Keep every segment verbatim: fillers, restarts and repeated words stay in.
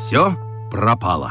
Все пропало.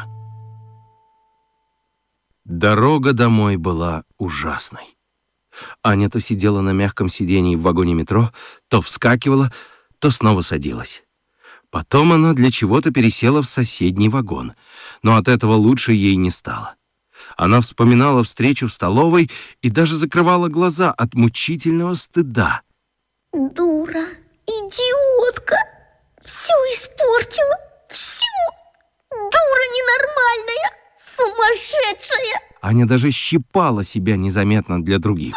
Дорога домой была ужасной. Аня то сидела на мягком сидении в вагоне метро, то вскакивала, то снова садилась. Потом она для чего-то пересела в соседний вагон, но от этого лучше ей не стало. Она вспоминала встречу в столовой и даже закрывала глаза от мучительного стыда. Дура, идиотка, все испортила, все. Дура ненормальная, сумасшедшая. Аня даже щипала себя незаметно для других.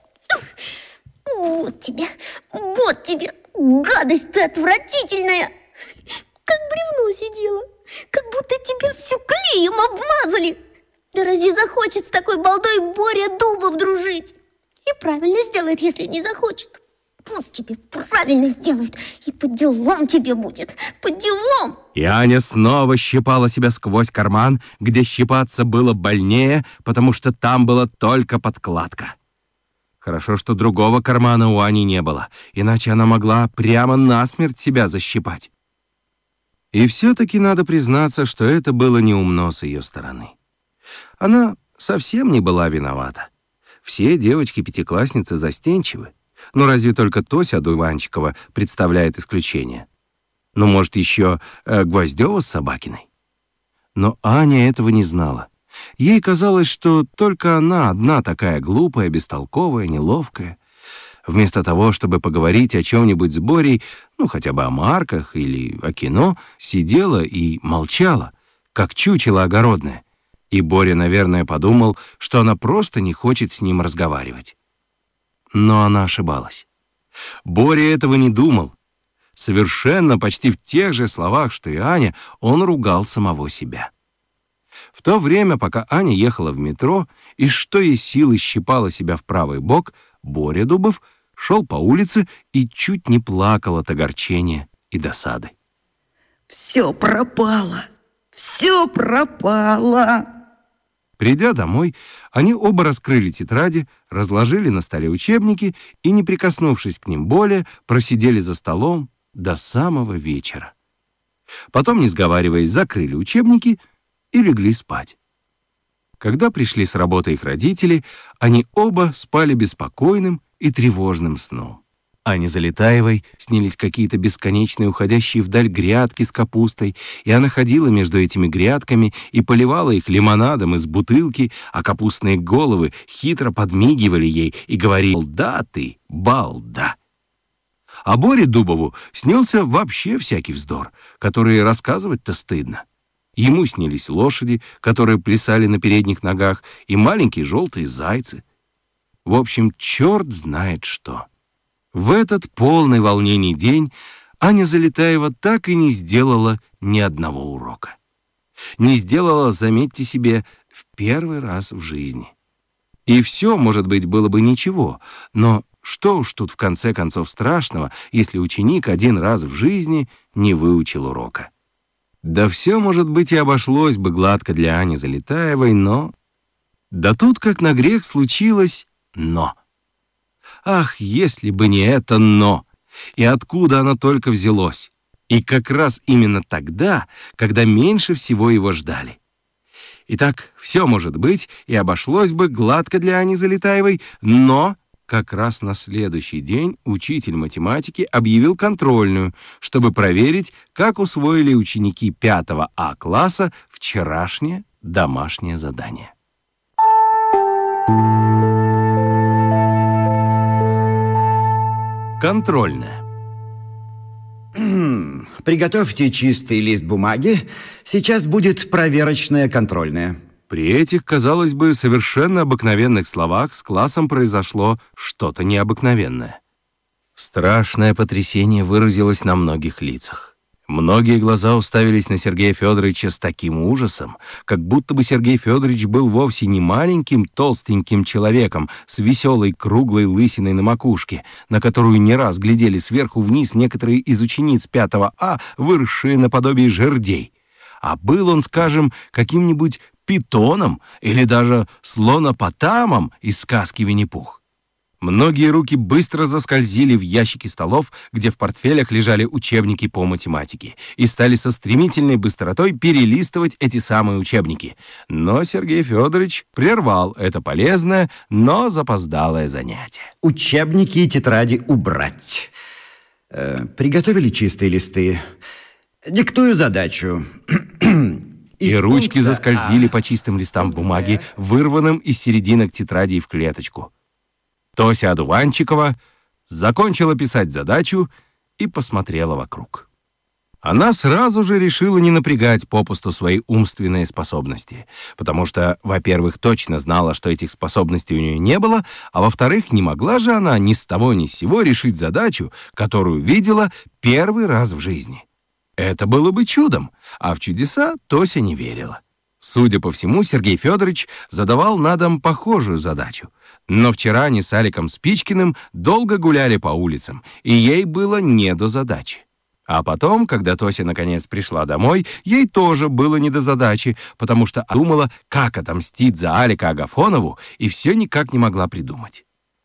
Вот тебе, вот тебе, гадость ты отвратительная. Как бревно сидела, как будто тебя всю клеем обмазали. Да разве захочет с такой балдой Боря Дубов дружить? И правильно сделает, если не захочет. Вот тебе правильно сделает, и по делам тебе будет, по делам. И Аня снова щипала себя сквозь карман, где щипаться было больнее, потому что там была только подкладка. Хорошо, что другого кармана у Ани не было, иначе она могла прямо насмерть себя защипать. И все-таки надо признаться, что это было неумно с ее стороны. Она совсем не была виновата. Все девочки-пятиклассницы застенчивы. Ну, разве только Тося Дуванчикова представляет исключение. Ну, может, еще э, Гвоздева с Собакиной. Но Аня этого не знала. Ей казалось, что только она одна такая глупая, бестолковая, неловкая. Вместо того, чтобы поговорить о чем-нибудь с Борей, ну, хотя бы о марках или о кино, сидела и молчала, как чучело огородное. И Боря, наверное, подумал, что она просто не хочет с ним разговаривать. Но она ошибалась. Боря этого не думал. Совершенно почти в тех же словах, что и Аня, он ругал самого себя. В то время, пока Аня ехала в метро и что из силы щипала себя в правый бок, Боря Дубов шел по улице и чуть не плакал от огорчения и досады. Все пропало, все пропало. Придя домой, они оба раскрыли тетради, разложили на столе учебники и, не прикоснувшись к ним более, просидели за столом до самого вечера. Потом, не сговариваясь, закрыли учебники и легли спать. Когда пришли с работы их родители, они оба спали беспокойным и тревожным сном. Ане Залетаевой снились какие-то бесконечные уходящие вдаль грядки с капустой, и она ходила между этими грядками и поливала их лимонадом из бутылки, а капустные головы хитро подмигивали ей и говорили: «Балда ты, балда!». А Боре Дубову снился вообще всякий вздор, который рассказывать-то стыдно. Ему снились лошади, которые плясали на передних ногах, и маленькие желтые зайцы. В общем, черт знает что. В этот полный волнений день Аня Залетаева так и не сделала ни одного урока. Не сделала, заметьте себе, в первый раз в жизни. И все, может быть, было бы ничего, но что уж тут в конце концов страшного, если ученик один раз в жизни не выучил урока. Да все, может быть, и обошлось бы гладко для Ани Залетаевой, но... Да тут, как на грех, случилось «но». Ах, если бы не это «но», и откуда оно только взялось, и как раз именно тогда, когда меньше всего его ждали. Итак, все может быть, и обошлось бы гладко для Ани Залетаевой, но как раз на следующий день учитель математики объявил контрольную, чтобы проверить, как усвоили ученики пятого А класса вчерашнее домашнее задание. Контрольная. Приготовьте чистый лист бумаги. Сейчас будет проверочная контрольная. При этих, казалось бы, совершенно обыкновенных словах с классом произошло что-то необыкновенное. Страшное потрясение выразилось на многих лицах. Многие глаза уставились на Сергея Федоровича с таким ужасом, как будто бы Сергей Федорович был вовсе не маленьким толстеньким человеком с веселой круглой лысиной на макушке, на которую не раз глядели сверху вниз некоторые из учениц пятого А, выросшие наподобие жердей. А был он, скажем, каким-нибудь питоном или даже слонопотамом из сказки «Винни-Пух». Многие руки быстро заскользили в ящики столов, где в портфелях лежали учебники по математике, и стали со стремительной быстротой перелистывать эти самые учебники. Но Сергей Федорович прервал это полезное, но запоздалое занятие. Учебники и тетради убрать. Э, приготовили чистые листы. Диктую задачу. И ручки заскользили по чистым листам бумаги, вырванным из серединок тетрадей в клеточку. Тося Одуванчикова закончила писать задачу и посмотрела вокруг. Она сразу же решила не напрягать попусту свои умственные способности, потому что, во-первых, точно знала, что этих способностей у нее не было, а во-вторых, не могла же она ни с того ни с сего решить задачу, которую видела первый раз в жизни. Это было бы чудом, а в чудеса Тося не верила. Судя по всему, Сергей Федорович задавал на дом похожую задачу. Но вчера они с Аликом Спичкиным долго гуляли по улицам, и ей было не до задачи. А потом, когда Тося наконец пришла домой, ей тоже было не до задачи, потому что думала, как отомстить за Алика Агафонову, и все никак не могла придумать.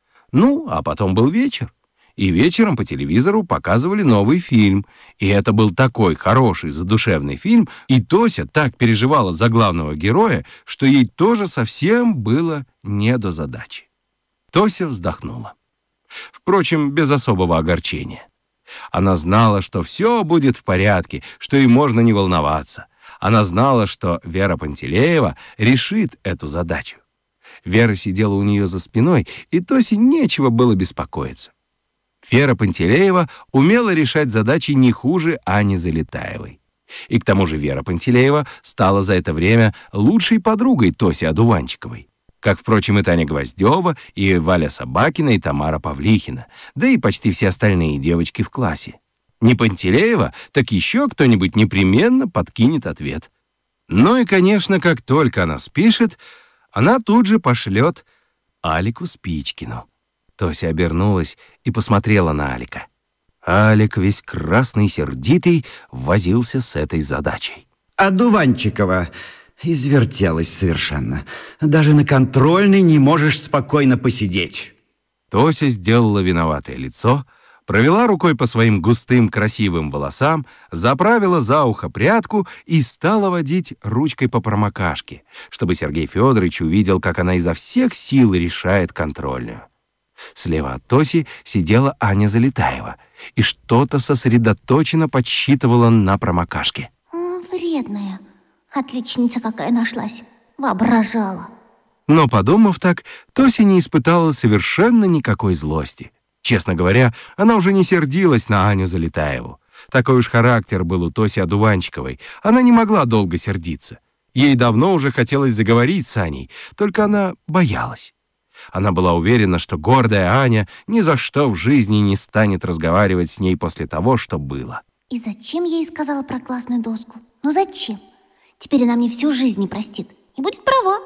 Ну, а потом был вечер. И вечером по телевизору показывали новый фильм. И это был такой хороший, задушевный фильм, и Тося так переживала за главного героя, что ей тоже совсем было не до задачи. Тося вздохнула. Впрочем, без особого огорчения. Она знала, что все будет в порядке, что ей можно не волноваться. Она знала, что Вера Пантелеева решит эту задачу. Вера сидела у нее за спиной, и Тосе нечего было беспокоиться. Вера Пантелеева умела решать задачи не хуже Ани Залетаевой. И к тому же Вера Пантелеева стала за это время лучшей подругой Тоси Одуванчиковой. Как, впрочем, и Таня Гвоздева, и Валя Собакина, и Тамара Павлихина, да и почти все остальные девочки в классе. Не Пантелеева, так еще кто-нибудь непременно подкинет ответ. Ну и, конечно, как только она спишет, она тут же пошлет Алику Спичкину. Тося обернулась и посмотрела на Алика. Алик, весь красный и сердитый, возился с этой задачей. Одуванчикова извертелась совершенно. Даже на контрольной не можешь спокойно посидеть. Тося сделала виноватое лицо, провела рукой по своим густым красивым волосам, заправила за ухо прядку и стала водить ручкой по промокашке, чтобы Сергей Федорович увидел, как она изо всех сил решает контрольную. Слева от Тоси сидела Аня Залетаева и что-то сосредоточенно подсчитывала на промокашке. О, вредная. Отличница какая нашлась. Воображала. Но, подумав так, Тося не испытала совершенно никакой злости. Честно говоря, она уже не сердилась на Аню Залетаеву. Такой уж характер был у Тоси Одуванчиковой. Она не могла долго сердиться. Ей давно уже хотелось заговорить с Аней, только она боялась. Она была уверена, что гордая Аня ни за что в жизни не станет разговаривать с ней после того, что было. И зачем я ей сказала про классную доску? Ну зачем? Теперь она мне всю жизнь не простит. И будет права.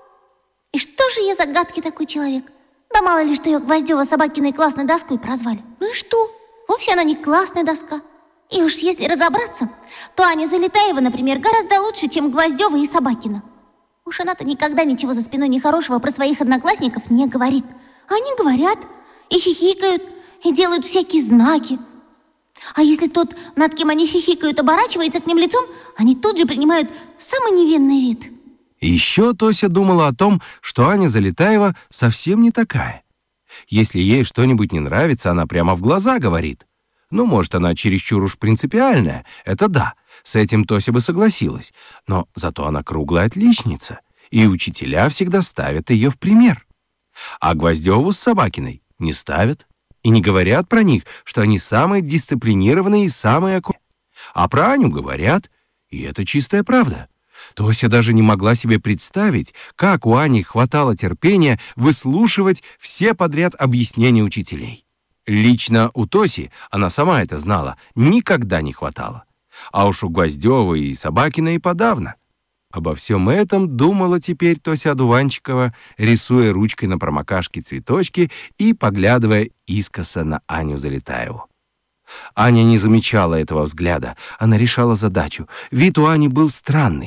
И что же я за гадкий такой человек? Да мало ли, что ее Гвоздева Собакиной классной доской прозвали. Ну и что? Вовсе она не классная доска. И уж если разобраться, то Аня Залетаева, например, гораздо лучше, чем Гвоздева и Собакина. Уж она-то никогда ничего за спиной нехорошего про своих одноклассников не говорит. А они говорят, и хихикают, и делают всякие знаки. А если тот, над кем они хихикают, оборачивается к ним лицом, они тут же принимают самый невинный вид. Еще Тося думала о том, что Аня Залетаева совсем не такая. Если ей что-нибудь не нравится, она прямо в глаза говорит. Ну, может, она чересчур уж принципиальная, это да, с этим Тося бы согласилась. Но зато она круглая отличница, и учителя всегда ставят ее в пример. А Гвоздеву с Собакиной не ставят и не говорят про них, что они самые дисциплинированные и самые аккуратные. А про Аню говорят, и это чистая правда. Тося даже не могла себе представить, как у Ани хватало терпения выслушивать все подряд объяснения учителей. Лично у Тоси, она сама это знала, никогда не хватало. А уж у Гвоздевой и Собакина и подавно. Обо всем этом думала теперь Тося Одуванчикова, рисуя ручкой на промокашке цветочки и поглядывая искоса на Аню Залетаеву. Аня не замечала этого взгляда, она решала задачу. Вид у Ани был странный.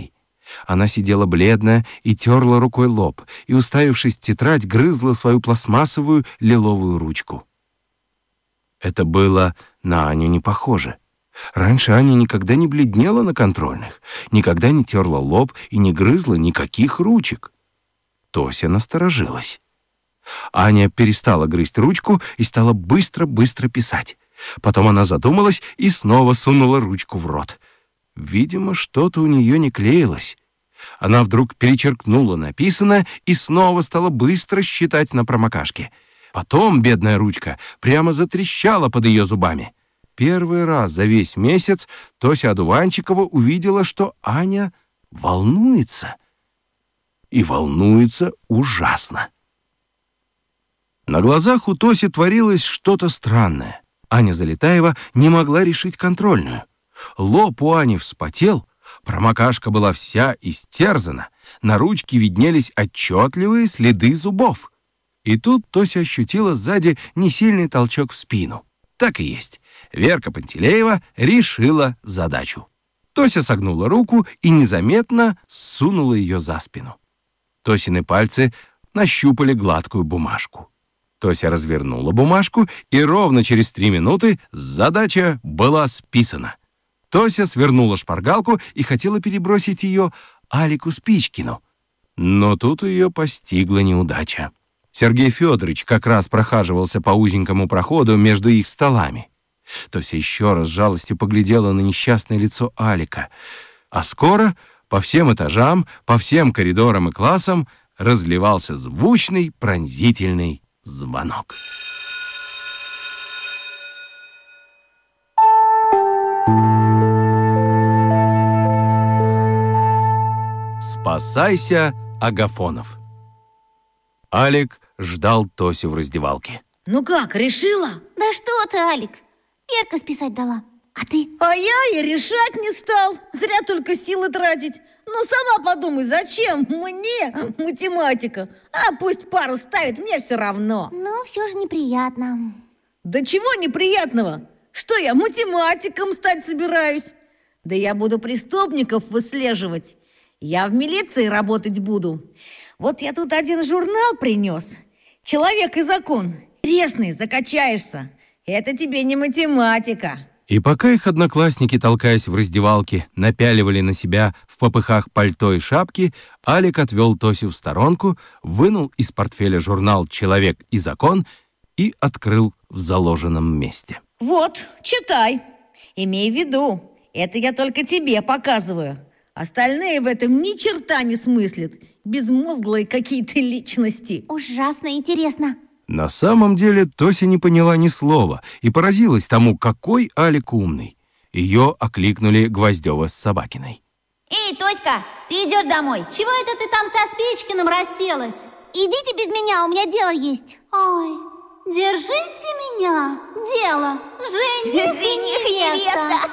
Она сидела бледная и терла рукой лоб, и, уставившись в тетрадь, грызла свою пластмассовую лиловую ручку. Это было на Аню не похоже. Раньше Аня никогда не бледнела на контрольных, никогда не терла лоб и не грызла никаких ручек. Тося насторожилась. Аня перестала грызть ручку и стала быстро-быстро писать. Потом она задумалась и снова сунула ручку в рот. Видимо, что-то у нее не клеилось. Она вдруг перечеркнула написанное и снова стала быстро считать на промокашке. Потом бедная ручка прямо затрещала под ее зубами. Первый раз за весь месяц Тося Одуванчикова увидела, что Аня волнуется. И волнуется ужасно. На глазах у Тоси творилось что-то странное. Аня Залетаева не могла решить контрольную. Лоб у Ани вспотел, промокашка была вся истерзана, на ручке виднелись отчетливые следы зубов. И тут Тося ощутила сзади несильный толчок в спину. Так и есть. Верка Пантелеева решила задачу. Тося согнула руку и незаметно сунула ее за спину. Тосины пальцы нащупали гладкую бумажку. Тося развернула бумажку, и ровно через три минуты задача была списана. Тося свернула шпаргалку и хотела перебросить ее Алику Спичкину. Но тут ее постигла неудача. Сергей Федорович как раз прохаживался по узенькому проходу между их столами. Тося еще раз с жалостью поглядела на несчастное лицо Алика. А скоро по всем этажам, по всем коридорам и классам разливался звучный пронзительный звонок. «Спасайся, Агафонов». Алик ждал Тосю в раздевалке. Ну как, решила? Да что ты, Алик? Верка списать дала. А ты? А я и решать не стал. Зря только силы тратить. Ну, сама подумай, зачем мне математика? А пусть пару ставит, мне все равно. Ну, все же неприятно. Да чего неприятного? Что я, математиком стать собираюсь? Да я буду преступников выслеживать. Я в милиции работать буду. Вот я тут один журнал принес. «Человек и закон». Интересный, закачаешься. Это тебе не математика. И пока их одноклассники, толкаясь в раздевалке, напяливали на себя в попыхах пальто и шапки, Алик отвел Тосю в сторонку, вынул из портфеля журнал «Человек и закон» и открыл в заложенном месте. Вот, читай. Имей в виду, это я только тебе показываю. Остальные в этом ни черта не смыслят. Безмозглые какие-то личности. Ужасно интересно. На самом деле Тося не поняла ни слова и поразилась тому, какой Алик умный. Ее окликнули Гвоздева с Собакиной. Эй, Тоська, ты идешь домой? Чего это ты там со Спичкиным расселась? Идите без меня, у меня дело есть. Ой, держите меня. Дело. Жених и невеста.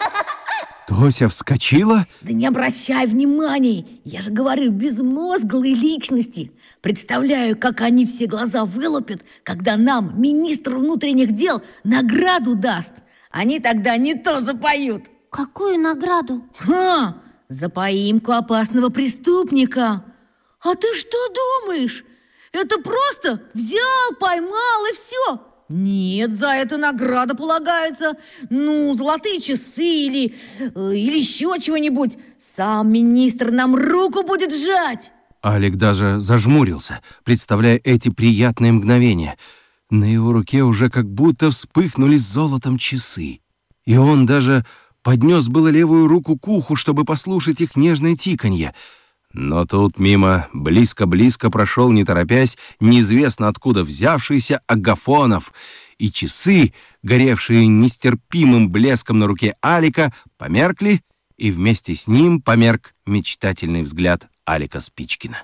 Тося вскочила. Да не обращай внимания, я же говорю, безмозглые личности. Представляю, как они все глаза вылупят, когда нам министр внутренних дел награду даст. Они тогда не то запоют. Какую награду? Ха, за поимку опасного преступника. А ты что думаешь? Это просто взял, поймал и все. Нет, за это награда полагается. Ну, золотые часы или, или еще чего-нибудь. Сам министр нам руку будет сжать. Алик даже зажмурился, представляя эти приятные мгновения. На его руке уже как будто вспыхнули золотом часы. И он даже поднес было левую руку к уху, чтобы послушать их нежное тиканье. Но тут мимо близко-близко прошел, не торопясь, неизвестно откуда взявшийся Агафонов, и часы, горевшие нестерпимым блеском на руке Алика, померкли, и вместе с ним померк мечтательный взгляд Алика Спичкина.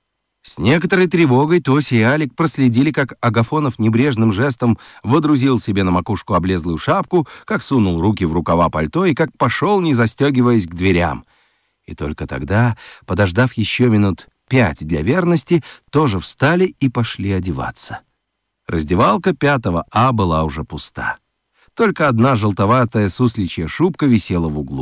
С некоторой тревогой Тося и Алик проследили, как Агафонов небрежным жестом водрузил себе на макушку облезлую шапку, как сунул руки в рукава пальто и как пошел, не застегиваясь, к дверям. И только тогда, подождав еще минут пять для верности, тоже встали и пошли одеваться. Раздевалка пятого А была уже пуста. Только одна желтоватая сусличья шубка висела в углу.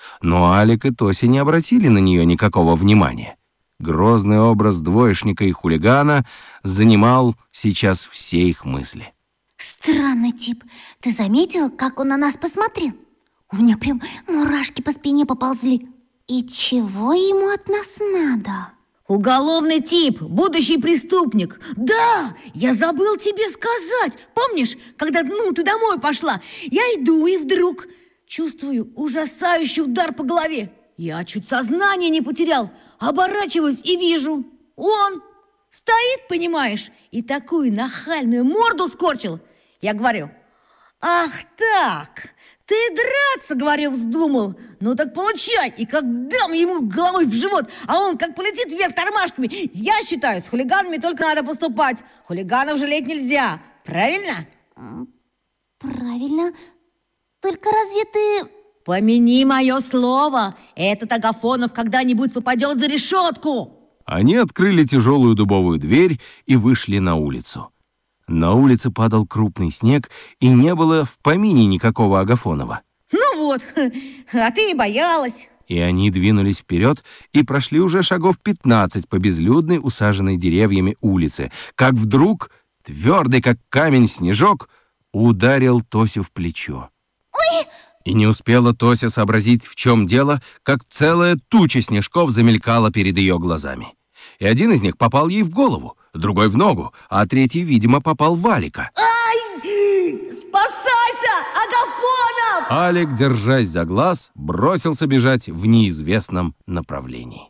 Но Алик и Тося не обратили на нее никакого внимания. Грозный образ двоечника и хулигана занимал сейчас все их мысли. Странный тип. Ты заметил, как он на нас посмотрел? У меня прям мурашки по спине поползли. И чего ему от нас надо? Уголовный тип, будущий преступник. Да, я забыл тебе сказать. Помнишь, когда ну, ты домой пошла? Я иду и вдруг чувствую ужасающий удар по голове. Я чуть сознание не потерял. Оборачиваюсь и вижу. Он стоит, понимаешь, и такую нахальную морду скорчил. Я говорю: ах так, ты драться, говорю, вздумал. Ну так получай. И как дам ему головой в живот, а он как полетит вверх тормашками. Я считаю, с хулиганами только надо поступать. Хулиганов жалеть нельзя. Правильно? Правильно. Только разве ты... Помяни мое слово, этот Агафонов когда-нибудь попадет за решетку. Они открыли тяжелую дубовую дверь и вышли на улицу. На улице падал крупный снег, и не было в помине никакого Агафонова. Ну вот, а ты и боялась. И они двинулись вперед и прошли уже шагов пятнадцать по безлюдной, усаженной деревьями улице, как вдруг твердый, как камень, снежок ударил Тосю в плечо. Ой! И не успела Тося сообразить, в чем дело, как целая туча снежков замелькала перед ее глазами. И один из них попал ей в голову, другой в ногу, а третий, видимо, попал в Алика. Ай! Спасайся, Агафонов! Алик, держась за глаз, бросился бежать в неизвестном направлении.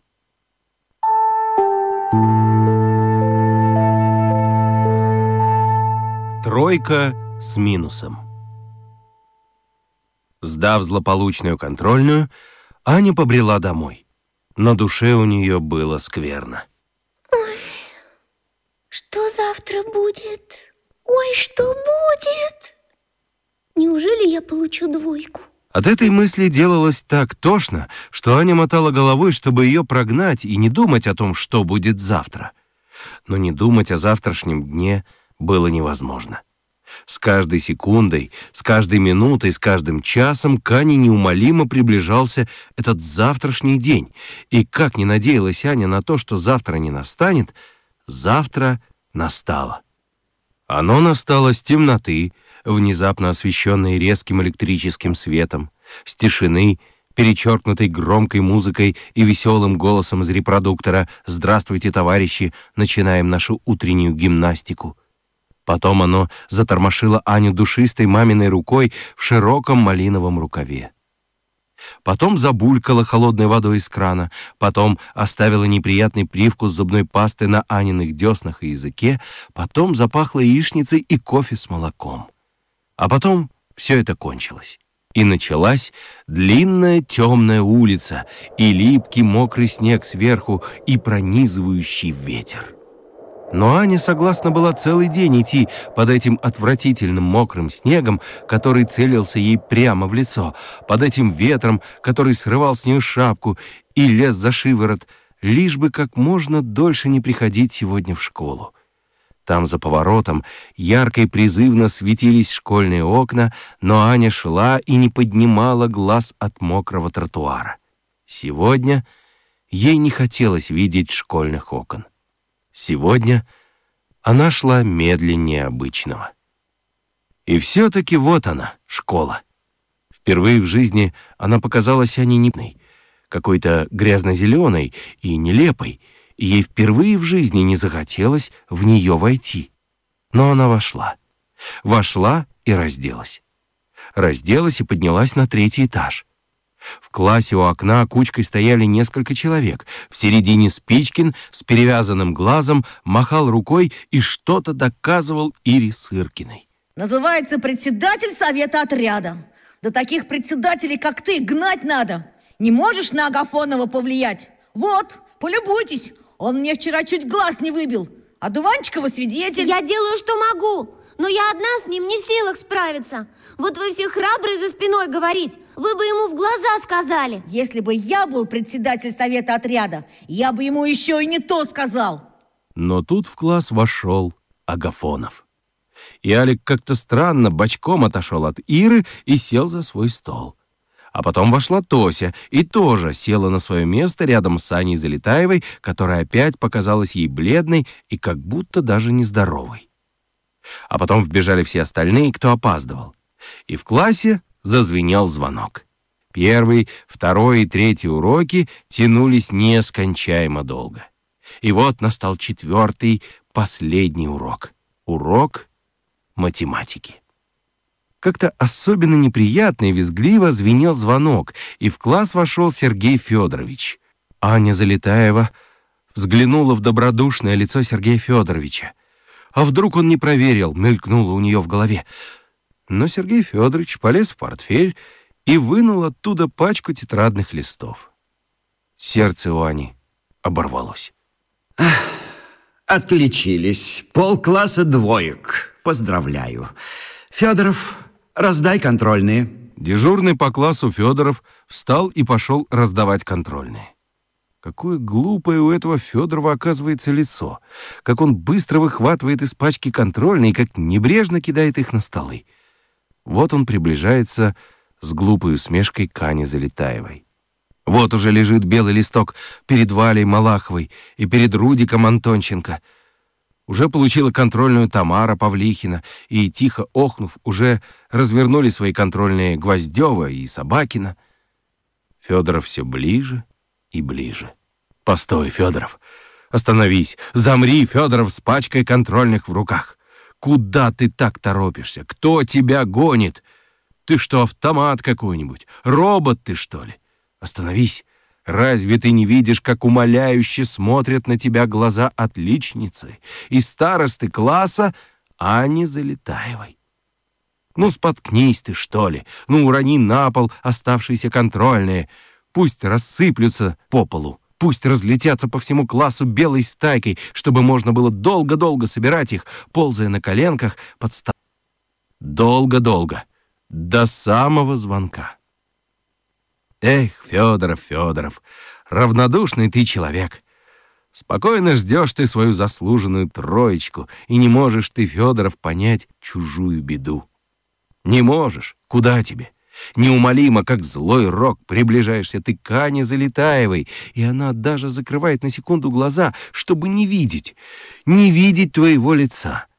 Тройка с минусом. Сдав злополучную контрольную, Аня побрела домой. На душе у нее было скверно. Ой, что завтра будет? Ой, что будет? Неужели я получу двойку? От этой мысли делалось так тошно, что Аня мотала головой, чтобы ее прогнать и не думать о том, что будет завтра. Но не думать о завтрашнем дне было невозможно. С каждой секундой, с каждой минутой, с каждым часом к Ане неумолимо приближался этот завтрашний день. И как ни надеялась Аня на то, что завтра не настанет, завтра настало. Оно настало с темноты, внезапно освещенной резким электрическим светом, с тишины, перечеркнутой громкой музыкой и веселым голосом из репродуктора «Здравствуйте, товарищи, начинаем нашу утреннюю гимнастику». Потом оно затормошило Аню душистой маминой рукой в широком малиновом рукаве. Потом забулькало холодной водой из крана, потом оставило неприятный привкус зубной пасты на Аниных деснах и языке, потом запахло яичницей и кофе с молоком. А потом все это кончилось. И началась длинная темная улица, и липкий мокрый снег сверху, и пронизывающий ветер. Но Аня согласна была целый день идти под этим отвратительным мокрым снегом, который целился ей прямо в лицо, под этим ветром, который срывал с нее шапку и лез за шиворот, лишь бы как можно дольше не приходить сегодня в школу. Там за поворотом ярко и призывно светились школьные окна, но Аня шла и не поднимала глаз от мокрого тротуара. Сегодня ей не хотелось видеть школьных окон. Сегодня она шла медленнее обычного. И все-таки вот она, школа. Впервые в жизни она показалась Ане нипной, какой-то грязно-зеленой и нелепой, и ей впервые в жизни не захотелось в нее войти. Но она вошла. Вошла и разделась. Разделась и поднялась на третий этаж. В классе у окна кучкой стояли несколько человек. В середине Спичкин с перевязанным глазом махал рукой и что-то доказывал Ире Сыркиной. Называется председатель совета отряда. Да таких председателей, как ты, гнать надо. Не можешь на Агафонова повлиять? Вот, полюбуйтесь. Он мне вчера чуть глаз не выбил. А Дуванчикова свидетель. Я делаю, что могу, но я одна с ним не в силах справиться. Вот вы все храбрые за спиной говорить. Вы бы ему в глаза сказали. Если бы я был председатель совета отряда, я бы ему еще и не то сказал. Но тут в класс вошел Агафонов. И Алик как-то странно бочком отошел от Иры и сел за свой стол. А потом вошла Тося и тоже села на свое место рядом с Аней Залетаевой, которая опять показалась ей бледной и как будто даже нездоровой. А потом вбежали все остальные, кто опаздывал. И в классе зазвенел звонок. Первый, второй и третий уроки тянулись нескончаемо долго. И вот настал четвертый, последний урок. Урок математики. Как-то особенно неприятно и визгливо звенел звонок, и в класс вошел Сергей Федорович. Аня Залетаева взглянула в добродушное лицо Сергея Федоровича. А вдруг он не проверил, мелькнуло у нее в голове. Но Сергей Федорович полез в портфель и вынул оттуда пачку тетрадных листов. Сердце у Ани оборвалось. Отличились. Полкласса двоек. Поздравляю. Федоров, раздай контрольные. Дежурный по классу Федоров встал и пошел раздавать контрольные. Какое глупое у этого Федорова оказывается лицо. Как он быстро выхватывает из пачки контрольные и как небрежно кидает их на столы. Вот он приближается с глупой усмешкой к Ане Залетаевой. Вот уже лежит белый листок перед Валей Малаховой и перед Рудиком Антонченко. Уже получила контрольную Тамара Павлихина, и, тихо охнув, уже развернули свои контрольные Гвоздева и Собакина. Федоров все ближе и ближе. «Постой, Федоров! Остановись! Замри, Федоров, с пачкой контрольных в руках! Куда ты так торопишься? Кто тебя гонит? Ты что, автомат какой-нибудь? Робот ты, что ли? Остановись! Разве ты не видишь, как умоляюще смотрят на тебя глаза отличницы и старосты класса Ани Залетаевой? Ну, споткнись ты, что ли! Ну, урони на пол оставшиеся контрольные! Пусть рассыплются по полу! Пусть разлетятся по всему классу белой стайкой, чтобы можно было долго-долго собирать их, ползая на коленках под стол. Долго-долго, до самого звонка. Эх, Федоров, Федоров, равнодушный ты человек. Спокойно ждешь ты свою заслуженную троечку, и не можешь ты, Федоров, понять чужую беду. Не можешь, куда тебе? Неумолимо, как злой рок, приближаешься ты к Ане Залетаевой, и она даже закрывает на секунду глаза, чтобы не видеть, не видеть твоего лица.